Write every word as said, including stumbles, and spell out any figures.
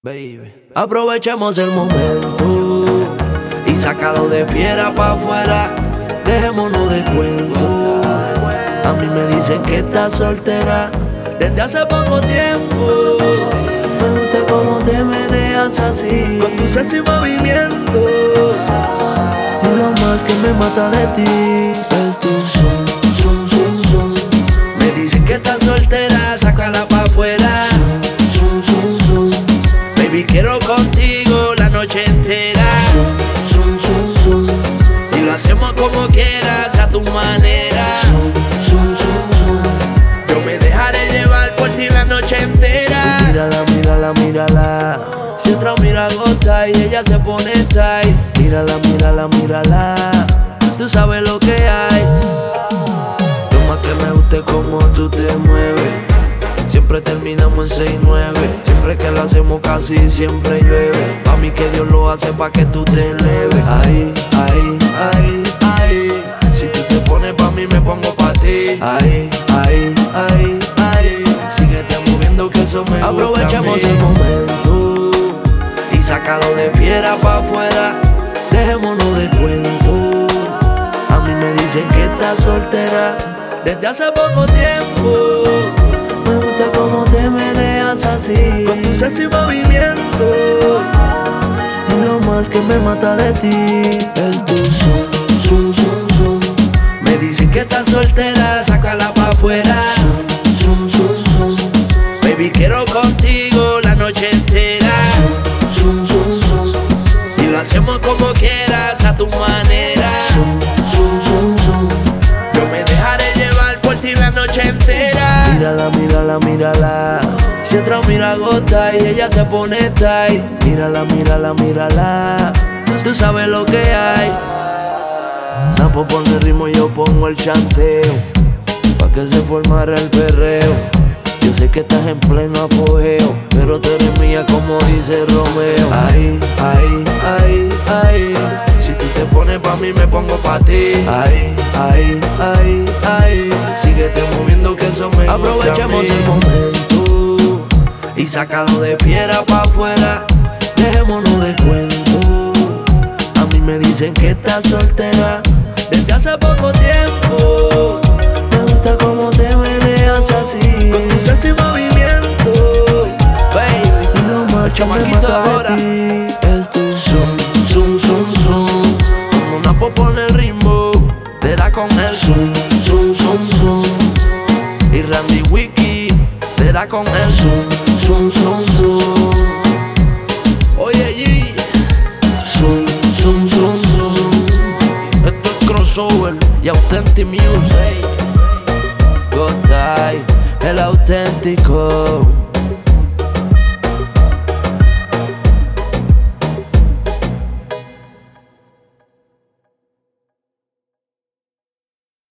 Baby, aprovechemos el momento y sácalo de fiera pa' afuera. Dejémonos de cuento. A mí me dicen que estás soltera desde hace poco tiempo. Me gusta cómo te meneas así, con tus sexy movimientos. Y lo más que me mata de ti es tu son, son, son, son. Me dicen que estás soltera, sácala pa' afuera. Son, son, son, son. Baby, quiero contigo la noche entera. Son, son, son. Y lo hacemos como quieras, a tu manera. Son, son, son. Yo me dejaré llevar por ti la noche entera. Y mírala, mírala, mírala. Si otra mira gota y ella se pone tight. Mírala, mírala, mírala. Tú sabes lo que hay. Lo más que me gusta es cómo tú te mueves. Siempre terminamos en seis nueve. Siempre que lo hacemos casi siempre llueve. Pa' mí que Dios lo hace pa' que tú te eleves. Ahí, ahí, ahí, ahí. Si tú te pones pa' mí me pongo pa' ti. Ahí, ahí, ahí, ahí. Síguete moviendo que eso me gusta. Aprovechemos el momento y sácalo de fiera pa' afuera. Dejémonos de cuento. A mí me dicen que estás soltera desde hace poco tiempo. Me gusta cómo te meneas así, con tus sexy movimientos. Y lo más que me mata de ti es tu son, son, son, son. Me dicen que estás soltera, sácala pa' afuera. Son, son, son, son. Baby, quiero contigo la noche entera. Son, son, son, son. Y lo hacemos como quieras, a tu manera. Son, son, son, son. Yo me dejaré llevar por ti la noche entera. Mírala, mírala, mírala. Si otra mira gota y ella se pone tight. Mírala, mírala, mírala. Tú sabes lo que hay. Napo pone el ritmo y yo pongo el chanteo, pa' que se formara el perreo. Yo sé que estás en pleno apogeo, pero tú eres mía como dice Romeo. Ahí, ahí, ahí, ahí. Si tú te pones pa' mí me pongo pa' ti. Ahí, ahí, ahí, ahí. Síguete moviendo que eso me gusta. Aprovechemos el momento y sácalo de fiera pa' afuera. Dejémonos de cuento. A mí me dicen que estás soltera desde hace poco tiempo. Me gusta cómo te meneas así, con tus sexy movimientos. Baby, y lo más que me mata ahora de ti es tu son, son, son, son. Cuando Napo pone el ritmo, te da con el son, son, son, son. Y Randy Wiki te da con el son, son, son, son. Oye, G, son, son, son, son. Esto es crossover y Authentic Music. Gotay, el auténtico.